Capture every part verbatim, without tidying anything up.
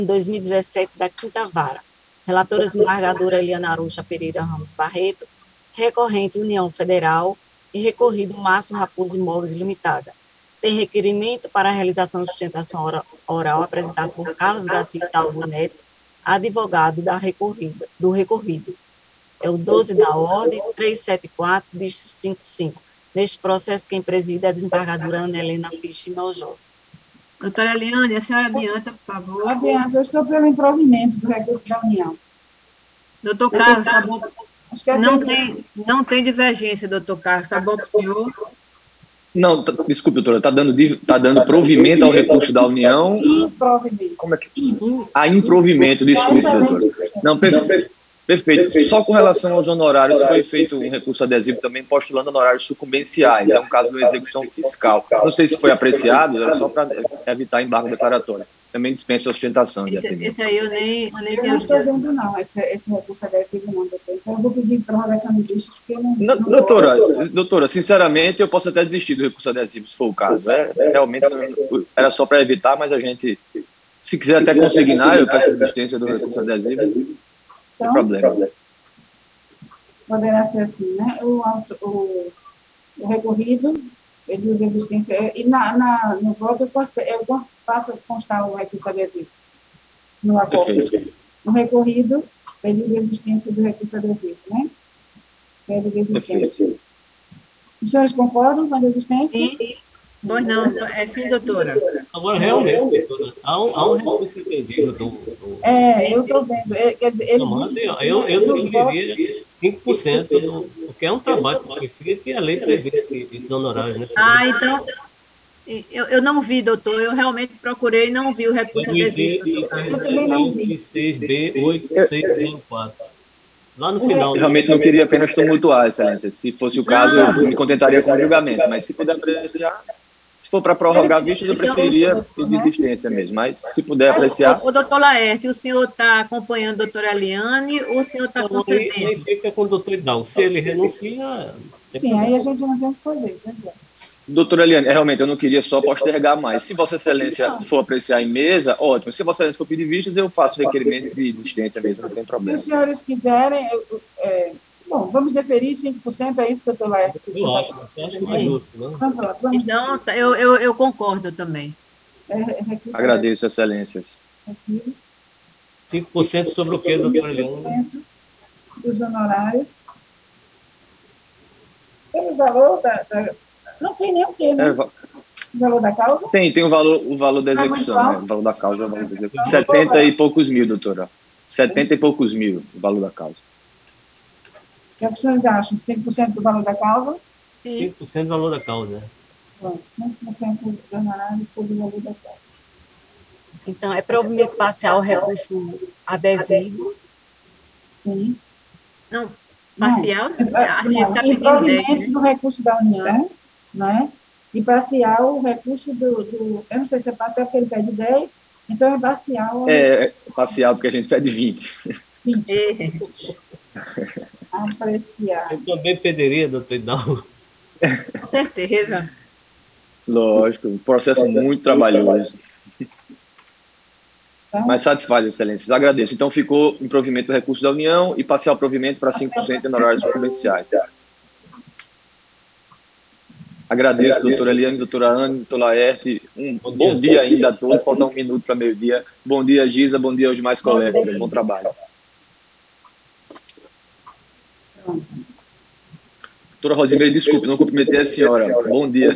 dois mil e dezessete da Quinta Vara. Relatora desembargadora Eliana Aroucha Pereira Ramos Barreto, recorrente União Federal e recorrido Márcio Raposo Imóveis Limitada. Tem requerimento para a realização de sustentação oral apresentado por Carlos Garcia Talvo Neto, advogado da recorrida, do recorrido. É o doze da ordem, trezentos e setenta e quatro, dígito cinquenta e cinco. Neste processo, quem preside é a desembargadora Ana Helena Fisch Nojosa. Doutora Eliane, a senhora adianta, por favor. Adianta, eu estou pelo improvimento do recurso da União. Doutor Carlos, está bom. Acho que é Não bem- tem, não tem divergência, doutor Carlos. Está bom para o senhor? Não, tá- desculpe, doutora, está dando, div- tá dando provimento ao recurso da União. improvimento. Como é que... Im- Ah, improvimento, desculpe, Excelente. doutora. Não, perfeito. Perfeito. Só com relação aos honorários, foi feito um recurso adesivo também postulando honorários sucumbenciais. É um caso de uma execução fiscal. Não sei se foi apreciado, era só para evitar embargo declaratório. Também dispensa a sustentação de Esse, atendimento. esse aí eu nem, eu nem Eu não tenho. estou vendo, não, esse, esse recurso adesivo, não, doutor. Então, eu vou pedir prorrogação de vista, porque eu não... Não, não doutora, doutora, sinceramente, eu posso até desistir do recurso adesivo, se for o caso. É, realmente, era só para evitar, mas a gente, se quiser até consignar, eu peço a desistência do recurso adesivo, não tem Então, problema. poderá ser assim, né? O, auto- o, o recorrido, pediu desistência, é, e na, na, no voto eu, posso, eu faço constar o recurso adesivo no acordo. Perfeito. No recorrido, pediu desistência do recurso adesivo, né? Pede desistência. Perfeito. Os senhores concordam com a desistência? Sim. Pois não, é sim, doutora. Agora, realmente, doutora, há um, há um recurso adesivo do, do, É, eu estou vendo. É, quer dizer, ele Tomando, disse eu, que eu, eu no voto- preferiria cinco por cento, do, porque é um trabalho que foi feito e a lei prevê esse, esse honorário, né? Ah, então, eu, eu não vi, doutor. Eu realmente procurei e não vi o recurso É do adesivo, I D, doutor Carlos. Eu também não vi. seis B oito seis zero quatro. Lá no final. Eu realmente não queria apenas tumultuar, Excelência. Se fosse o caso, eu me contentaria com o julgamento. Mas se puder apreciar, se for para prorrogar vistas, eu preferiria ter desistência mesmo. Mas se puder apreciar... O, o doutor Laerte, o senhor está acompanhando a doutora Eliane ou o senhor está Então, aí, aí concedendo? fica com o doutor Hidalgo. Se ele renuncia... tem Sim, problema. aí a gente não tem o que fazer. Pois é. Doutora Eliane, realmente eu não queria só postergar mais. Se Vossa Excelência for apreciar em mesa, ótimo. Se Vossa Excelência for pedir vistas, eu faço requerimento de desistência mesmo, não tem Se problema. os senhores quiserem, eu- é, bom, vamos deferir cinco por cento, é isso que eu estou lá. Eu acho, eu acho mais justo, né? Vamos lá, vamos Então, tá, eu, eu, eu concordo também. é, é, recurso Agradeço, Excelências. adesivo, cinco por cento sobre o quê, doutora Eliane? cinco por cento dos honorários. Tem o valor da, da- não tem nem o quê, né? É, va- O valor da causa? tem, tem o valor, o valor da Tá muito execução, né? alto. O valor da causa é o valor da execução. setenta e poucos mil, doutora. setenta e poucos mil, o valor da causa. O que é que os senhores acham? cinco por cento do valor da causa? Sim. cinco por cento do valor da causa. Pronto, cinco por cento dos honorários sobre o valor da causa. Então, é provimento parcial o recurso adesivo. Sim. Não, Não, parcial? é, Assim, não, está pedindo dez, improvimento né? do recurso da União, né? E parcial o recurso do, do... Eu não sei se é parcial porque ele pede dez, então é parcial É, é parcial, porque a gente pede vinte. vinte. É. Apreciar. Eu também pediria, doutor Hidalgo. Com certeza. Lógico, um processo muito trabalhoso. Então, Mas satisfaz, Excelências. Agradeço. Então, ficou em provimento do recurso da União e parcial provimento para cinco por cento de honorários comerciais. Agradeço, doutora Eliane, doutora Ana, doutor Laerte. Um bom dia ainda a todos. Falta um minuto para meio-dia. Bom dia, Giza. Bom dia aos demais colegas. Bom trabalho. pronto. Doutora Rosimeire, desculpe, não cumprimentei a senhora. Bom dia.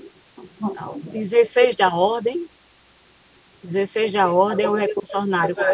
dezesseis da ordem. dezesseis da ordem é o recurso ordinário